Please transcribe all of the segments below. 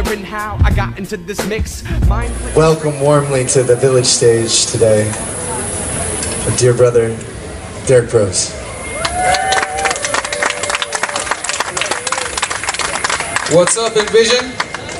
wondering how I got into this mix. Welcome warmly to the Village stage today, a dear brother, Derek Prose. What's up, Envision?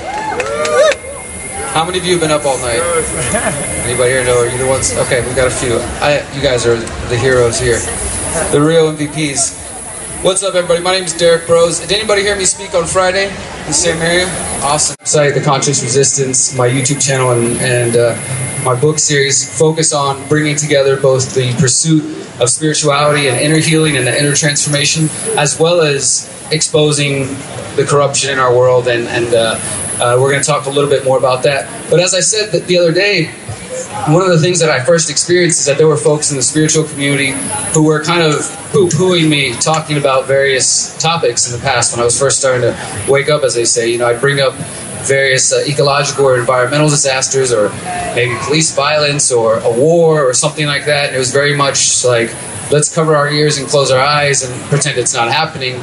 How many of you have been up all night? Anybody here know? Are you the ones? Okay, we got a few. You guys are the heroes here, the real MVPs. What's up, everybody? My name is Derek Prose. Did anybody hear me speak on Friday in the same area? Awesome. Site, The Conscious Resistance, my YouTube channel, and my book series focus on bringing together both the pursuit of spirituality and inner healing and the inner transformation, as well as exposing the corruption in our world, and we're going to talk a little bit more about that. But as I said the other day, one of the things that I first experienced is that there were folks in the spiritual community who were kind of poo-pooing me, talking about various topics in the past when I was first starting to wake up, as they say. You know, I'd bring up various ecological or environmental disasters, or maybe police violence, or a war, or something like that. And it was very much like, let's cover our ears and close our eyes and pretend it's not happening.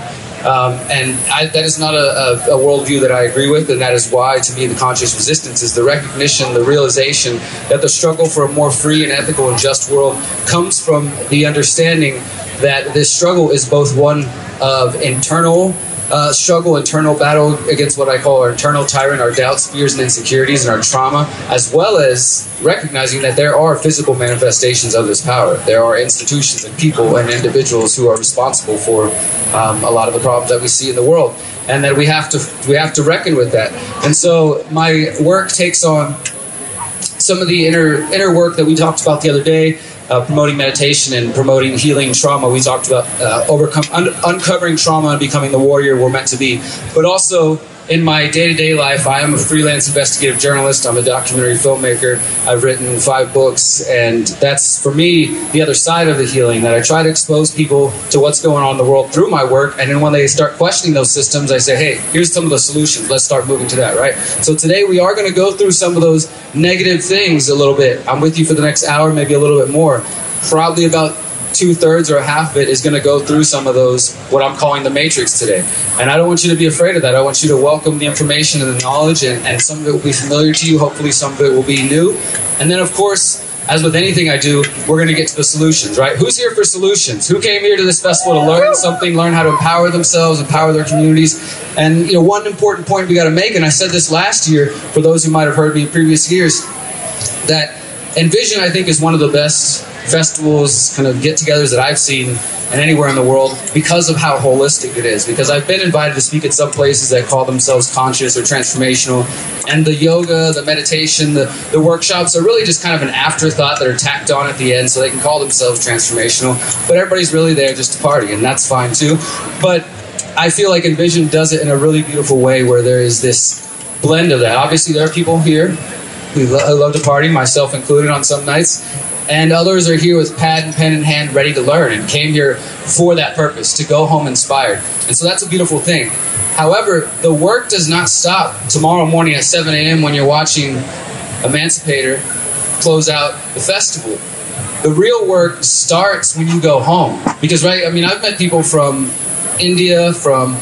That is not a worldview that I agree with, and that is why, to me, the conscious resistance is the recognition, the realization that the struggle for a more free and ethical and just world comes from the understanding that this struggle is both one of internal struggle, internal battle against what I call our internal tyrant, our doubts, fears, and insecurities, and our trauma, as well as recognizing that there are physical manifestations of this power. There are institutions and people and individuals who are responsible for a lot of the problems that we see in the world, and that we have to reckon with that. And so my work takes on some of the inner work that we talked about the other day. Promoting meditation and promoting healing trauma. We talked about uncovering trauma and becoming the warrior we're meant to be. But also, in my day-to-day life, I am a freelance investigative journalist. I'm a documentary filmmaker. I've written 5 books, and that's, for me, the other side of the healing, that I try to expose people to what's going on in the world through my work, and then when they start questioning those systems, I say, hey, here's some of the solutions. Let's start moving to that, right? So today we are going to go through some of those negative things a little bit. I'm with you for the next hour, maybe a little bit more. Probably about 2/3 or a half of it is going to go through some of those, what I'm calling the matrix today. And I don't want you to be afraid of that. I want you to welcome the information and the knowledge, and some of it will be familiar to you. Hopefully some of it will be new. And then, of course, as with anything I do, we're going to get to the solutions, right? Who's here for solutions? Who came here to this festival to learn something, learn how to empower themselves, empower their communities? And, you know, one important point we got to make, and I said this last year, for those who might have heard me in previous years, that Envision, I think, is one of the best festivals, kind of get-togethers that I've seen and anywhere in the world, because of how holistic it is. Because I've been invited to speak at some places that call themselves conscious or transformational, and the yoga, the meditation, the workshops are really just kind of an afterthought that are tacked on at the end so they can call themselves transformational. But everybody's really there just to party, and that's fine too. But I feel like Envision does it in a really beautiful way, where there is this blend of that. Obviously, there are people here who love to party, myself included on some nights. And others are here with pad and pen in hand, ready to learn, and came here for that purpose, to go home inspired. And so that's a beautiful thing. However, the work does not stop tomorrow morning at 7 a.m. when you're watching Emancipator close out the festival. The real work starts when you go home. Because, right, I mean, I've met people from India, from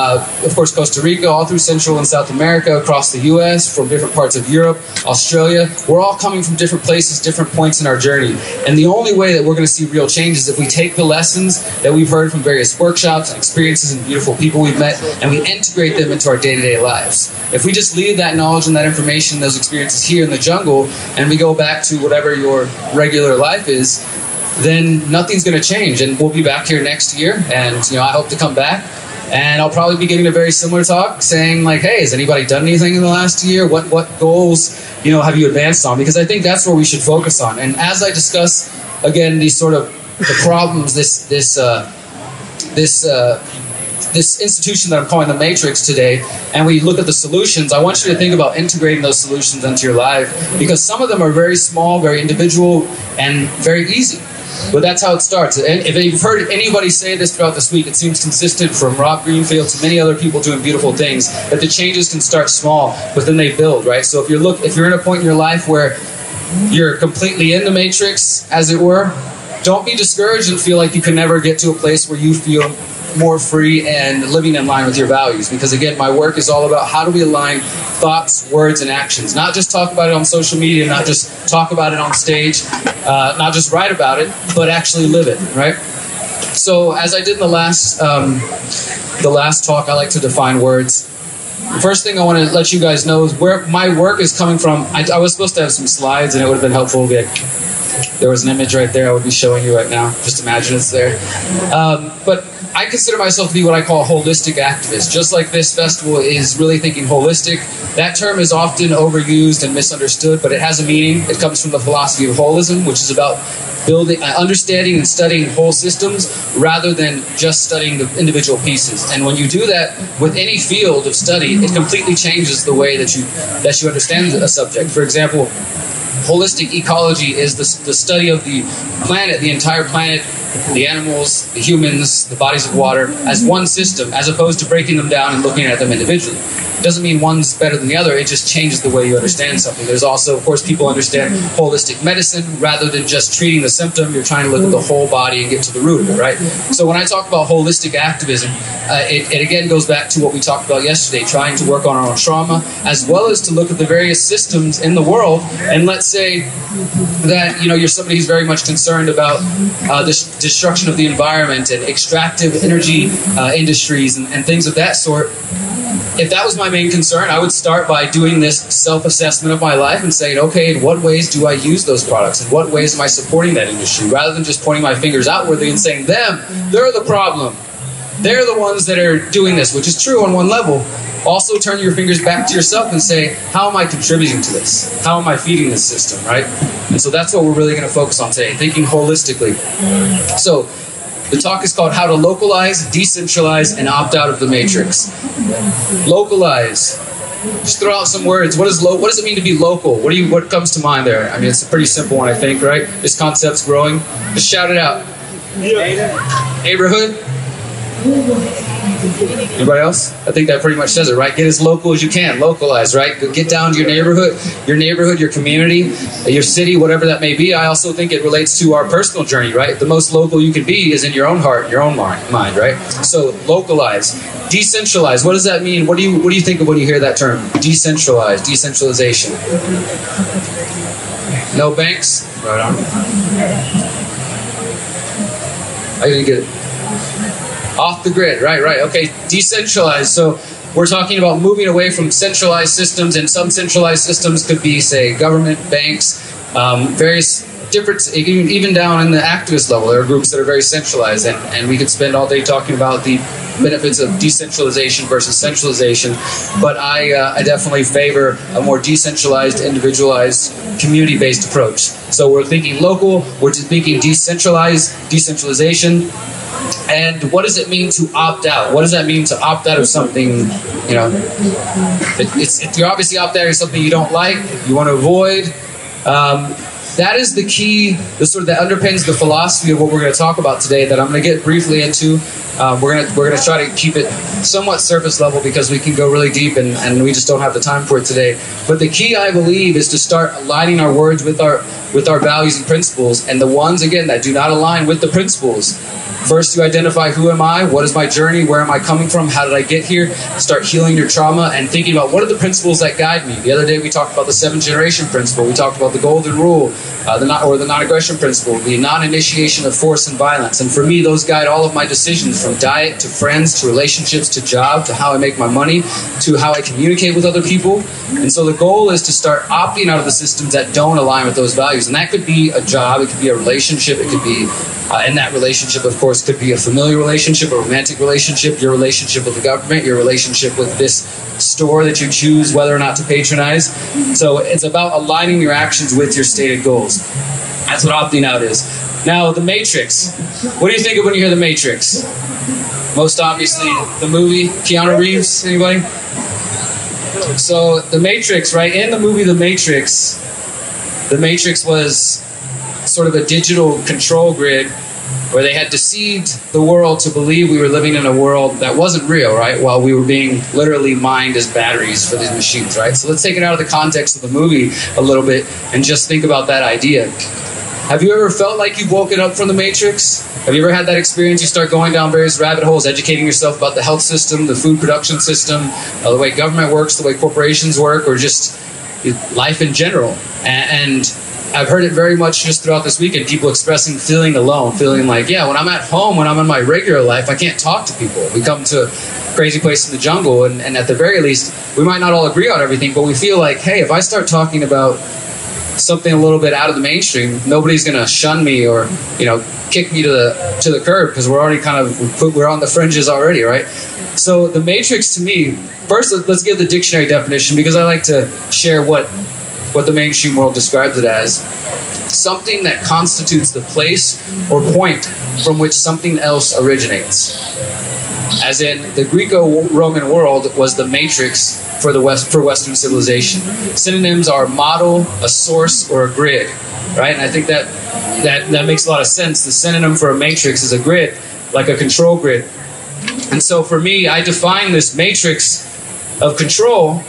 of course, Costa Rica, all through Central and South America, across the U.S., from different parts of Europe, Australia. We're all coming from different places, different points in our journey. And the only way that we're going to see real change is if we take the lessons that we've heard from various workshops and experiences and beautiful people we've met, and we integrate them into our day-to-day lives. If we just leave that knowledge and that information, those experiences here in the jungle, and we go back to whatever your regular life is, then nothing's going to change. And we'll be back here next year, and I hope to come back. And I'll probably be giving a very similar talk, saying like, hey, has anybody done anything in the last year? What goals, have you advanced on? Because I think that's where we should focus on. And as I discuss, again, these sort of the problems, this institution that I'm calling the Matrix today, and we look at the solutions, I want you to think about integrating those solutions into your life, because some of them are very small, very individual, and very easy. But that's how it starts. And if you've heard anybody say this throughout this week, it seems consistent, from Rob Greenfield to many other people doing beautiful things, that the changes can start small, but then they build, right? So if you're in a point in your life where you're completely in the Matrix, as it were, don't be discouraged and feel like you can never get to a place where you feel more free and living in line with your values. Because again, my work is all about how do we align thoughts, words, and actions. Not just talk about it on social media, not just talk about it on stage, not just write about it, but actually live it, right? So as I did in the last talk, I like to define words. The first thing I want to let you guys know is where my work is coming from. I was supposed to have some slides, and it would have been helpful if there was an image right there I would be showing you right now. Just imagine it's there. But I consider myself to be what I call a holistic activist. Just like this festival is really thinking holistic. That term is often overused and misunderstood, but it has a meaning. It comes from the philosophy of holism, which is about building, understanding and studying whole systems rather than just studying the individual pieces. And when you do that with any field of study, it completely changes the way that you understand a subject. For example, holistic ecology is the study of the planet, the entire planet, the animals, the humans, the bodies of water, as one system, as opposed to breaking them down and looking at them individually. It doesn't mean one's better than the other, it just changes the way you understand something. There's also, of course, people understand holistic medicine rather than just treating the symptom. You're trying to look at the whole body and get to the root of it, right? So when I talk about holistic activism, it again goes back to what we talked about yesterday, trying to work on our own trauma, as well as to look at the various systems in the world. And let's say that you're somebody who's very much concerned about this destruction of the environment and extractive energy industries and things of that sort. If that was my main concern, I would start by doing this self-assessment of my life and saying, okay, in what ways do I use those products? In what ways am I supporting that industry? Rather than just pointing my fingers outwardly and saying, they're the problem. They're the ones that are doing this, which is true on one level. Also turn your fingers back to yourself and say, how am I contributing to this? How am I feeding this system, right? And so that's what we're really going to focus on today, thinking holistically. So the talk is called How to Localize, Decentralize, and Opt Out of the Matrix. Localize. Just throw out some words. What does it mean to be local? What comes to mind there? I mean, it's a pretty simple one, I think, right? This concept's growing. Just shout it out. Neighborhood. Anybody else? I think that pretty much says it, right? Get as local as you can. Localize, right? Get down to your neighborhood, your community, your city, whatever that may be. I also think it relates to our personal journey, right? The most local you can be is in your own heart, your own mind, right? So localize. Decentralize. What does that mean? What do you think of when you hear that term? Decentralize, decentralization. No banks? Right on. I didn't get it. Off the grid, right, okay, decentralized. So we're talking about moving away from centralized systems, and some centralized systems could be, say, government, banks, various different, even down in the activist level, there are groups that are very centralized, and we could spend all day talking about the benefits of decentralization versus centralization, but I definitely favor a more decentralized, individualized, community-based approach. So we're thinking local, we're thinking decentralization. And what does it mean to opt out? What does that mean to opt out of something, you're obviously opt out of something you don't like, you want to avoid. That is the key, that underpins the philosophy of what we're going to talk about today that I'm going to get briefly into. We're going to try to keep it somewhat surface level because we can go really deep and we just don't have the time for it today. But the key, I believe, is to start aligning our words with our values and principles, and the ones, again, that do not align with the principles. First, you identify who am I, what is my journey, where am I coming from, how did I get here, start healing your trauma and thinking about what are the principles that guide me. The other day we talked about the 7-generation principle, we talked about the golden rule, the non-aggression principle, the non-initiation of force and violence, and for me those guide all of my decisions, from diet to friends to relationships to job to how I make my money to how I communicate with other people. And so the goal is to start opting out of the systems that don't align with those values, and that could be a job, it could be a relationship, it could be in that relationship, of course, could be a familiar relationship, a romantic relationship, your relationship with the government, your relationship with this store that you choose whether or not to patronize. So it's about aligning your actions with your stated goals. That's what opting out is. Now, The Matrix. What do you think of when you hear The Matrix? Most obviously, the movie, Keanu Reeves, anybody? So, The Matrix, right? In the movie The Matrix was sort of a digital control grid where they had deceived the world to believe we were living in a world that wasn't real, right? While we were being literally mined as batteries for these machines, right? So let's take it out of the context of the movie a little bit and just think about that idea. Have you ever felt like you've woken up from the Matrix? Have you ever had that experience? You start going down various rabbit holes, educating yourself about the health system, the food production system, the way government works, the way corporations work, or just life in general. And I've heard it very much just throughout this weekend, people expressing feeling alone, feeling like, yeah, when I'm at home, when I'm in my regular life, I can't talk to people. We come to a crazy place in the jungle, and at the very least, we might not all agree on everything, but we feel like, hey, if I start talking about something a little bit out of the mainstream, nobody's going to shun me or, kick me to the curb, because we're already we're on the fringes already, right? So the Matrix, to me, first let's give the dictionary definition, because I like to share what the mainstream world describes it as: something that constitutes the place or point from which something else originates. As in, the Greco-Roman world was the matrix for Western civilization. Synonyms are model, a source, or a grid, right? And I think that makes a lot of sense. The synonym for a matrix is a grid, like a control grid. And so for me, I define this matrix of control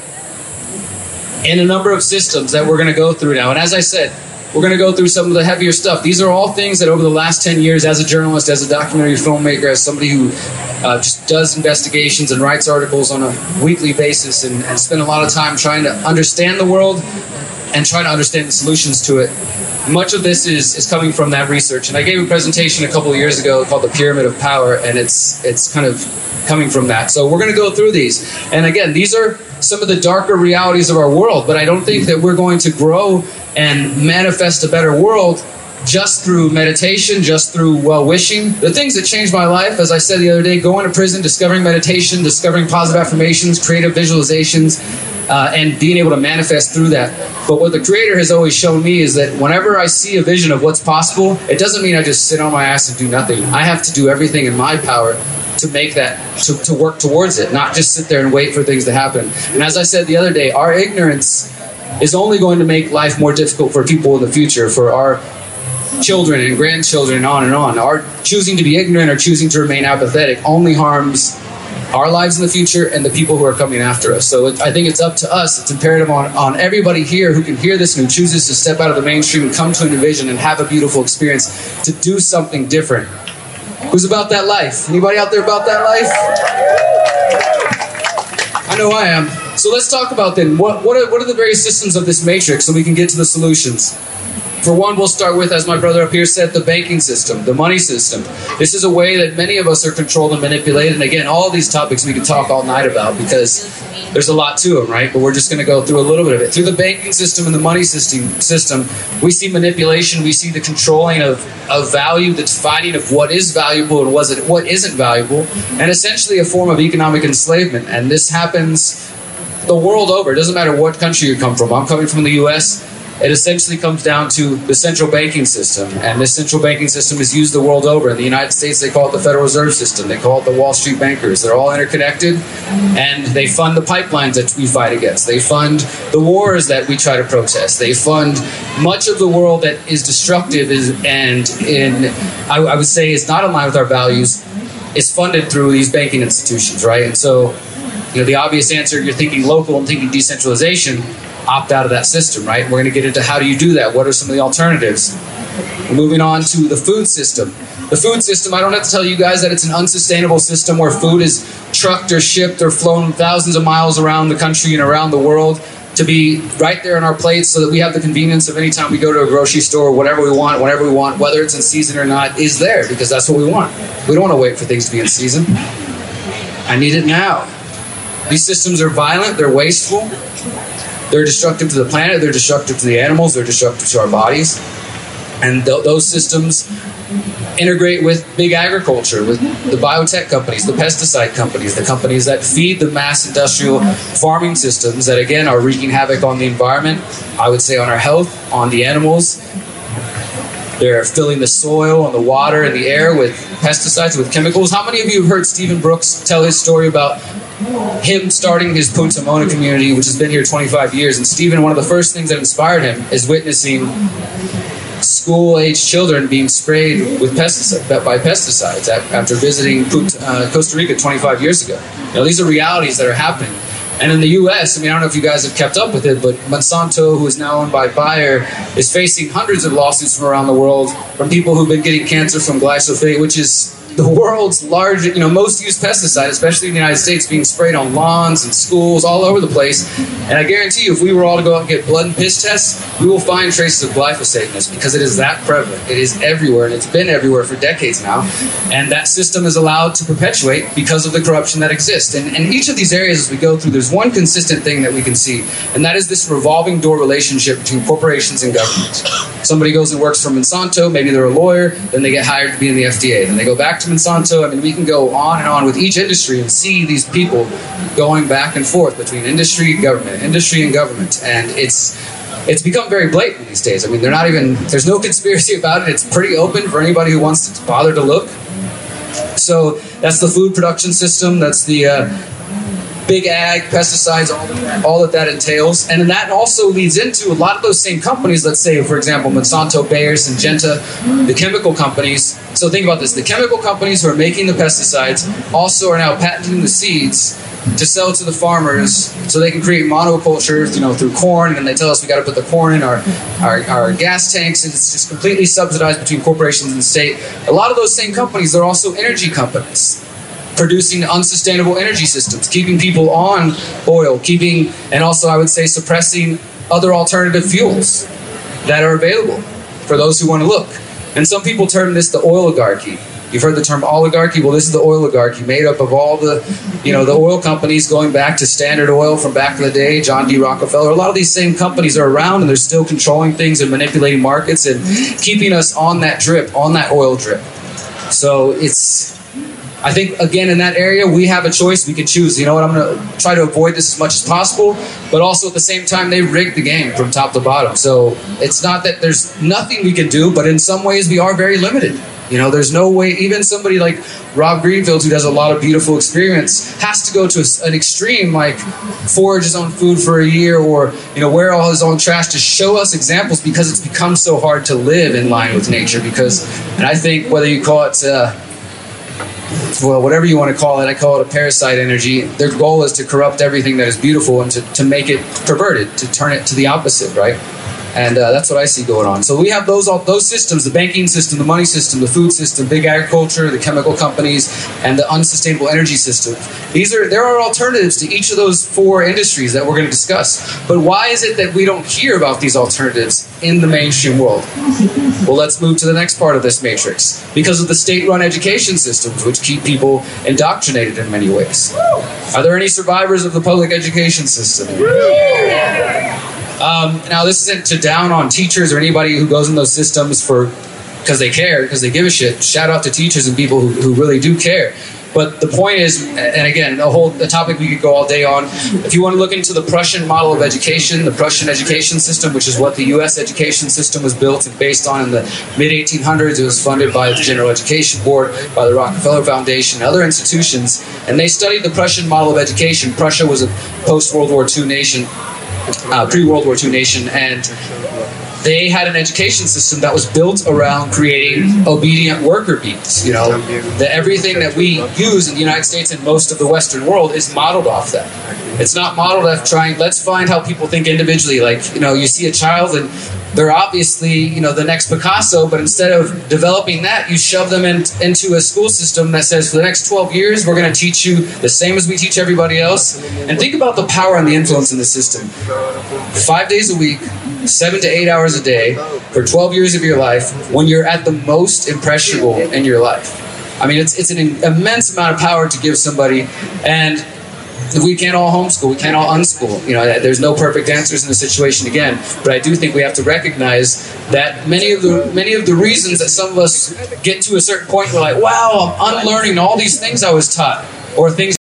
in a number of systems that we're going to go through now. And as I said, we're going to go through some of the heavier stuff. These are all things that over the last 10 years, as a journalist, as a documentary filmmaker, as somebody who just does investigations and writes articles on a weekly basis and spend a lot of time trying to understand the world and try to understand the solutions to it. Much of this is coming from that research. And I gave a presentation a couple of years ago called The Pyramid of Power, and it's kind of coming from that. So we're going to go through these. And again, these are some of the darker realities of our world, but I don't think that we're going to grow and manifest a better world just through meditation, just through well-wishing. The things that changed my life, as I said the other day, going to prison, discovering meditation, discovering positive affirmations, creative visualizations, and being able to manifest through that. But what the Creator has always shown me is that whenever I see a vision of what's possible, it doesn't mean I just sit on my ass and do nothing. I have to do everything in my power to make that, to work towards it, not just sit there and wait for things to happen. And as I said the other day, our ignorance is only going to make life more difficult for people in the future, for our children and grandchildren, and on and on. Our choosing to be ignorant or choosing to remain apathetic only harms our lives in the future and the people who are coming after us. So I think it's up to us. It's imperative on everybody here who can hear this and who chooses to step out of the mainstream and come to a new vision and have a beautiful experience to do something different. Who's about that life? Anybody out there about that life? I know I am. So let's talk about then, what are the various systems of this matrix so we can get to the solutions. For one, we'll start with, as my brother up here said, the banking system, the money system. This is a way that many of us are controlled and manipulated. And again, all these topics we could talk all night about because there's a lot to them, right? But we're just going to go through a little bit of it. Through the banking system and the money system, we see manipulation, we see the controlling of value, the defining of what is valuable and what isn't valuable, and essentially a form of economic enslavement. And this happens the world over. It doesn't matter what country you come from. I'm coming from the U.S., it essentially comes down to the central banking system, and this central banking system is used the world over. In the United States, they call it the Federal Reserve System. They call it the Wall Street bankers. They're all interconnected, and they fund the pipelines that we fight against. They fund the wars that we try to protest. They fund much of the world that is destructive I would say is not in line with our values, is funded through these banking institutions, right? And so, the obvious answer, you're thinking local and thinking decentralization, opt out of that system, right? We're going to get into how do you do that? What are some of the alternatives? Moving on to the food system. The food system, I don't have to tell you guys that it's an unsustainable system where food is trucked or shipped or flown thousands of miles around the country and around the world to be right there on our plates so that we have the convenience of any time we go to a grocery store, whatever we want, whenever we want, whether it's in season or not, is there because that's what we want. We don't want to wait for things to be in season. I need it now. These systems are violent, they're wasteful, they're destructive to the planet, they're destructive to the animals, they're destructive to our bodies. And those systems integrate with big agriculture, with the biotech companies, the pesticide companies, the companies that feed the mass industrial farming systems that, again, are wreaking havoc on the environment, I would say on our health, on the animals. They're filling the soil and the water and the air with pesticides, with chemicals. How many of you have heard Stephen Brooks tell his story about him starting his Punta Mona community, which has been here 25 years? And Stephen, one of the first things that inspired him is witnessing school-aged children being sprayed with by pesticides after visiting Costa Rica 25 years ago. These are realities that are happening. And in the US, I mean, I don't know if you guys have kept up with it, but Monsanto, who is now owned by Bayer, is facing hundreds of lawsuits from around the world from people who've been getting cancer from glyphosate, which is the world's largest, most used pesticide, especially in the United States, being sprayed on lawns and schools all over the place. And I guarantee you, if we were all to go out and get blood and piss tests, we will find traces of glyphosate in this because it is that prevalent. It is everywhere, and it's been everywhere for decades now. And that system is allowed to perpetuate because of the corruption that exists. And each of these areas, as we go through, there's one consistent thing that we can see, and that is this revolving door relationship between corporations and government. Somebody goes and works for Monsanto, maybe they're a lawyer, then they get hired to be in the FDA, then they go back to Monsanto. I mean, we can go on and on with each industry and see these people going back and forth between industry and government, and it's become very blatant these days. I mean, there's no conspiracy about it. It's pretty open for anybody who wants to bother to look. So that's the food production system, that's the big ag, pesticides, all that entails. And then that also leads into a lot of those same companies, let's say, for example, Monsanto, Bayer, Syngenta, the chemical companies. So think about this. The chemical companies who are making the pesticides also are now patenting the seeds to sell to the farmers so they can create monoculture, through corn. And they tell us we got to put the corn in our gas tanks. And it's just completely subsidized between corporations and the state. A lot of those same companies, they're also energy companies, producing unsustainable energy systems, keeping people on oil, and also I would say suppressing other alternative fuels that are available for those who want to look. And some people term this the oligarchy. You've heard the term oligarchy. Well, this is the oligarchy, made up of all the oil companies going back to Standard Oil from back in the day, John D. Rockefeller. A lot of these same companies are around, and they're still controlling things and manipulating markets and keeping us on that drip, on that oil drip. So I think, again, in that area, we have a choice. We can choose, I'm going to try to avoid this as much as possible, but also at the same time, they rigged the game from top to bottom. So it's not that there's nothing we can do, but in some ways, we are very limited. There's no way, even somebody like Rob Greenfield, who does a lot of beautiful experience, has to go to an extreme, like forage his own food for a year or, wear all his own trash to show us examples, because it's become so hard to live in line with nature. And I think whether you call it, whatever you want to call it, I call it a parasite energy. Their goal is to corrupt everything that is beautiful and to make it perverted, to turn it to the opposite, right? And that's what I see going on. So we have those systems: the banking system, the money system, the food system, big agriculture, the chemical companies, and the unsustainable energy system. There are alternatives to each of those four industries that we're going to discuss. But why is it that we don't hear about these alternatives in the mainstream world? Well, let's move to the next part of this matrix. Because of the state-run education systems, which keep people indoctrinated in many ways. Are there any survivors of the public education system? Now, this isn't to down on teachers or anybody who goes in those systems because they care, because they give a shit. Shout out to teachers and people who really do care. But the point is, and again, the topic we could go all day on. If you want to look into the Prussian model of education, the Prussian education system, which is what the U.S. education system was built and based on in the mid-1800s. It was funded by the General Education Board, by the Rockefeller Foundation, and other institutions. And they studied the Prussian model of education. Prussia was a post-World War II nation, pre-World War II nation, and they had an education system that was built around creating obedient worker bees. Everything that we use in the United States and most of the Western world is modeled off that. It's not modeled off let's find how people think individually. Like, you see a child and they're obviously, the next Picasso, but instead of developing that, you shove them into a school system that says for the next 12 years, we're going to teach you the same as we teach everybody else. And think about the power and the influence in the system. 5 days a week, 7 to 8 hours a day, for 12 years of your life, when you're at the most impressionable in your life. I mean, it's an immense amount of power to give somebody, and we can't all homeschool, we can't all unschool. There's no perfect answers in the situation again, but I do think we have to recognize that many of the reasons that some of us get to a certain point, we're like, wow, I'm unlearning all these things I was taught, or things